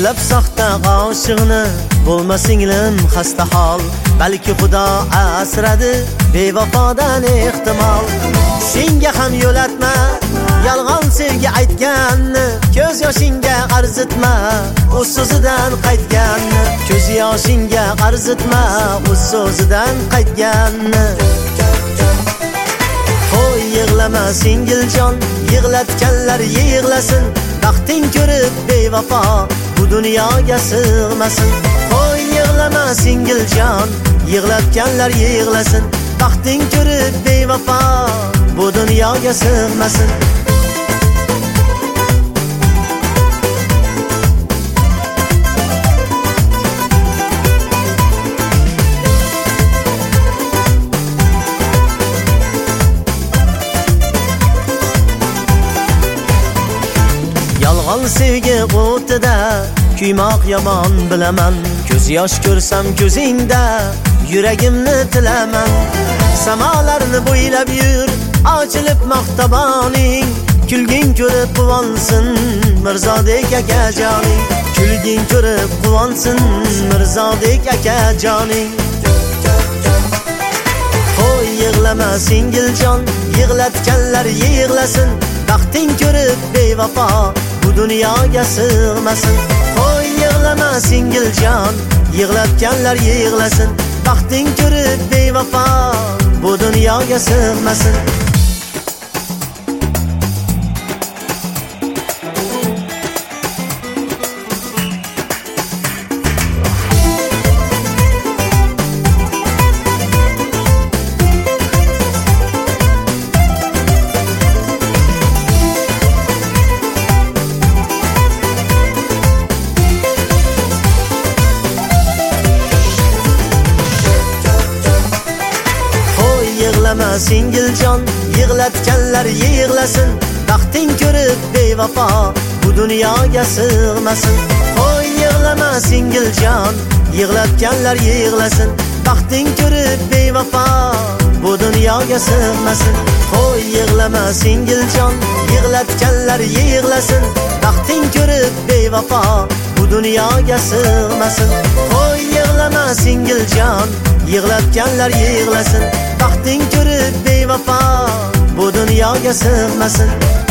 Ablab saxta g'oshiqni bo'lma singlim xasta hol, balki Xudo asradi bevafodan ehtimol. Senga ham yo'latma yolg'on sevgi aytganni, ko'z yoshingga qarzitma o'z so'zidan qaytganni, ko'z yoshingga qarzitma o'z so'zidan qaytganni. Qo'y yig'lama singiljon, yig'latganlar yig'lasin, baxting ko'rib bevafo bu dunyoga sig'masin. Qo'y yig'lama singiljon, yig'latganlar yig'lasin, baxting ko'rib bevafo bu dunyoga sig'masin. Yolg'on sevgi o'tida kuymoq yomon bilaman, ko'z yosh ko'rsam ko'zingda yuragimni tilaman. Samolarni bo'ylab yur, ochilib maqtaboning, kulging ko'rib quvonsin Mirzodek akajoning, kulging ko'rib quvonsin Mirzodek akajoning. Qo'y yig'lama singiljon, yig'latganlar yig'lasin, baxting ko'rib bevafo bu dunyoga sig'masin. Qo'y yig'lama singiljon, yig'latganlar yig'lasin, baxting ko'rib bevafo bu dunyoga sig'masin. Yig'lama singiljon, yig'latganlar yig'lasin, baxting ko'rib bevafo bu dunyoga sig'masin. Qo'y yig'lama singiljon, yig'latganlar yig'lasin, baxting ko'rib bevafo bu dunyoga sig'masin. Qo'y yig'lama singiljon, yig'latganlar yig'lasin, baxting ko'rib bevafo bu dunyoga sig'masin. Qo'y yig'lama singiljon, yig'latganlar yig'lasin, baxting ko'rib bevafo bu dunyoga sig'masin.